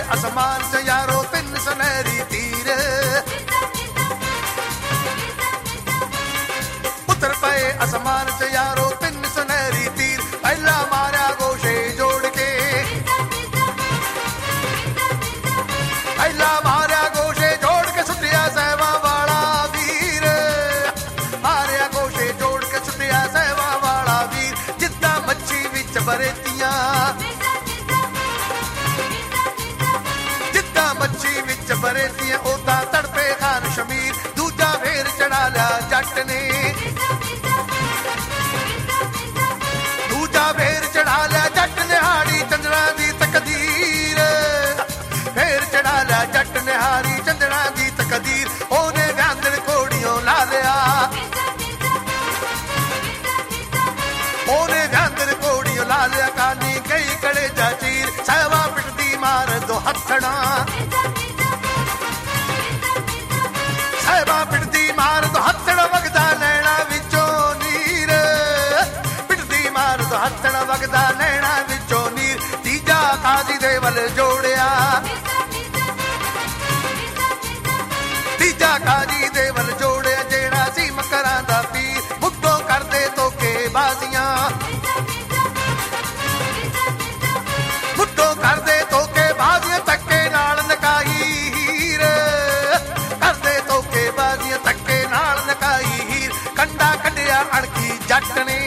ਅਸਮਾਨ 'ਚ ਯਾਰੋ ਤਿੰਨ ਸੁਨਹਿਰੀ ਤੀਰ ਉਤਰ ਪਏ ਅਸਮਾਨ 'ਚ ਯਾਰੋ ਤਿੰਨ ਸੁਨਹਿਰੀ ਤੀਰ ਪਹਿਲਾ ਮਾਰਿਆ ਗੋਸ਼ੇ ਜੋੜ ਕੇ ਪਹਿਲਾ ਮਾਰਿਆ ਗੋਸ਼ੇ ਜੋੜ ਕੇ ਸੁੱਟਿਆ ਸਹਿਬਾਂ ਵਾਲਾ ਵੀਰ ਮਾਰਿਆ ਗੋਸ਼ੇ ਜੋੜ ਕੇ ਸੁੱਟਿਆ ਸਹਿਬਾਂ ਵਾਲਾ ਵੀਰ ਜਿੱਦਾਂ ਮੱਛੀ ਵਿੱਚ ਬਰੇਤੀਆਂ ਜਿੱਦਾਂ ਮੱਛੀ ਵਿੱਚ ਬਰੇਤੀਆਂ ਉਦਾਂ ਤੜਪੇ ਖਾਨ ਸ਼ਮੀਰ ਦੂਜਾ ਫੇਰ ਚੜਾ ਲਿਆ ਜੱਟ ਨੇ ਦੂਜਾ ਫੇਰ ਚੜਾ ਲਿਆ ਜੱਟ ਨਿਹਾਰੀ ਚੰਦਰਾਂ ਦੀ ਤਕਦੀਰ ਫੇਰ ਚੜਾ ਲਿਆ ਜੱਟ ਨਿਹਾਰੀ ਚੰਦਰਾਂ ਦੀ ਤਕਦੀਰ ਉਹਨੇ ਵਿਆਂਦਣ ਘੋੜੀਆਂ ਲਾ ਲਿਆ ਉਹਨੇ ਵਿਆਂਦਣ ਘੋੜੀਆਂ ਲਾ ਲਿਆ ਕਾਨੀ ਕਈ ਕੜੇ ਜਾ ਚੀਰ ਸਹਿਬਾ ਪਿੱਟਦੀ ਮਾਰ ਦੋ ਹੱਥੜਾਂ ਸਹਿਬਾ ਪਿੱਟਦੀ ਮਾਰ ਦੋ ਹੱਥੜਾਂ ਵਗਦਾ ਨੈਣਾ ਵਿੱਚੋਂ ਨੀਰ ਪਿੱਟਦੀ ਮਾਰ ਦੋ ਹੱਥੜਾਂ ਵਗਦਾ ਨੈਣਾ ਵਿੱਚੋਂ ਨੀਰ ਤੀਜਾ ਕਾਜ਼ੀ ਦੇ ਵੱਲ ਜੋੜਿਆ ਤੀਜਾ ਕਾਜ਼ੀ ਦੇ ਵੱਲ ਜੋੜਿਆ ਜਿਹੜਾ ਸੀ ਮਕਰਾਂ ਦਾ ਪੀਰ ਮੁੱਢੋਂ ਕਰਦੇ ਧੋਕੇ ਬਾਜ਼ੀਆਂ ਮੁੱਢੋਂ ਕਰਦੇ ਧੋਕੇ ਬਾਜ਼ੀਆਂ ਧੱਕੇ ਨਾਲ ਨਕਾਈ ਹੀਰ ਕਰਦੇ ਧੋਕੇ ਬਾਜ਼ੀਆਂ ਧੱਕੇ ਨਾਲ ਨਕਾਈ ਹੀਰ ਕੰਡਾ ਕੱਢਿਆ ਅਣਖੀ ਜੱਟ ਨੇ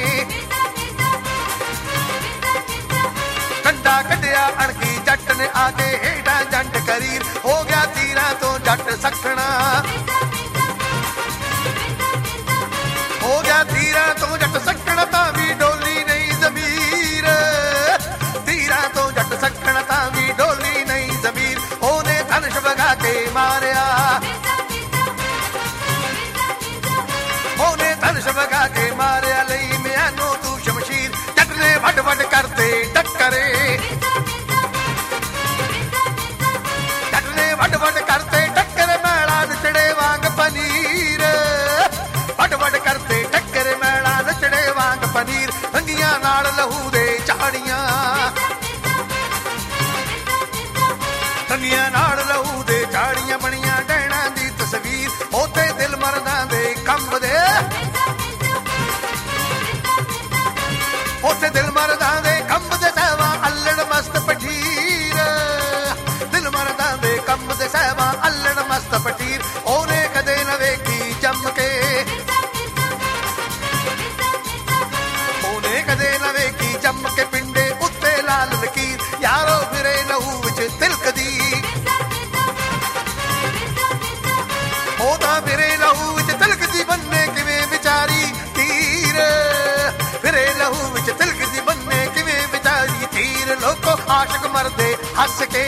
ਕੰਡਾ ਕੱਢਿਆ ਅਣਖੀ ਜੱਟ ਨੇ ਆ ਕੇ ਹੇਠਾਂ ਜੰਡ ਕਰੀਰ ਹੋ ਗਿਆ ਤੀਰਾਂ ਤੋਂ ਜੱਟ ਸਖਣਾ ਹੋ ਗਿਆ ਤੀਰਾਂ ਤੋਂ ਜੱਟ ਸਖਣਾ ਤਾਂ ਵੀ ਡੋਲੀ ਨਹੀਂ ਜ਼ਮੀਰ ਤੀਰਾਂ ਤੋਂ ਜੱਟ ਸਖਣਾ ਤਾਂ ਵੀ ਡੋਲੀ ਨਹੀਂ ਜ਼ਮੀਰ ਉਹਨੇ ਧਨੁਸ਼ ਵਗਾ ਕੇ ਮਾਰਿਆ ਉਹਨੇ ਧਨੁਸ਼ ਵਗਾ ਕੇ ਮਾਰਿਆ ਲਈ ਮਿਆਨੋਂ ਤੂੰ ਸ਼ਮਸ਼ੀਰ ਜੱਟ ਨੇ ਵੱਡ ਵੱਡ ਕਰਦੇ ਟੱਕਰੇ ਜੱਟ ਨੇ ਵੱਡ ਵੱਡ ਕਰਦੇ ਟੱਕਰੇ ਮੈਲਾ ਨਚੜੇ ਵਾਂਗ ਪਨੀਰ ਵੱਡ ਵੱਡ ਕਰਦੇ ਟੱਕਰੇ ਮੈਲਾ ਨਚੜੇ ਵਾਂਗ ਪਨੀਰ ਰੰਗੀਆਂ ਨਾਲ ਲਹੂ ਦੇ ਝਾੜੀਆਂ ਰੰਗੀਆਂ ਨਾਲ ਲਹੂ ਦੇ ਝਾੜੀਆਂ ਬਣੀਆਂ ਡੈਣਾ ਦੀ ਤਸਵੀਰ ਉੱਥੇ ਦਿਲ ਮਰਦਾਂ ਦੇ ਕੰਬਦੇ ਉੱਥੇ ਦਿਲ ਮਰਦਾਂ ਦੇ ਕੰਬਦੇ ਸਹਿਬਾਂ ਅੱਲੜ ਮਸਤ ਪਠੀਰ ਦਿਲ ਮਰਦਾਂ ਦੇ ਕੰਬਦੇ ਸਹਿਬਾਂ ਅੱਲੜ ਮਸਤ ਪਠੀਰ ਉਹਨੇ ਕਦੇ ਨਾ ਵੇਖੀ ਜੰਮ ਕੇ ਉਹਨੇ ਕਦੇ ਨਾ ਵੇਖੀ ਜੰਮ ਕੇ ਪਿੰਡੇ ਉੱਤੇ ਲਾਲ ਲਕੀਰ ਯਾਰੋ ਫਿਰੇ ਲਹੂ ਵਿੱਚ ਤਿਲਕਦੀ ਉਹ ਤਾਂ ਫਿਰੇ ਲਹੂ ਵਿੱਚ ਤਿਲਕਦੀ ਬੰਨੇ ਕਿਵੇਂ ਵਿਚਾਰੀ ਤੀਰ ਫਿਰੇ ਲਹੂ ਵਿੱਚ ਤਿਲਕਦੀ ਬੰਨੇ ਕਿਵੇਂ ਵਿਚਾਰੀ ਤੀਰ ਲੋਕੋ ਆਸ਼ਕ ਮਰਦੇ ਹੱਸ ਕੇ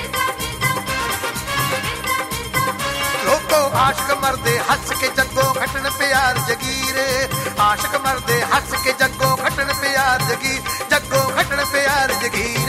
ਲੋਕੋ ਆਸ਼ਕ ਮਰਦੇ ਹੱਸ ਕੇ ਜੱਗੋਂ ਖੱਟਣ ਪਿਆਰ ਜਗੀਰ ਆਸ਼ਕ ਮਰਦੇ ਹੱਸ ਕੇ ਜੱਗੋਂ ਖੱਟਣ ਪਿਆਰ ਜਗੀਰ ਜੱਗੋਂ ਖੱਟਣ ਪਿਆਰ ਜਗੀਰ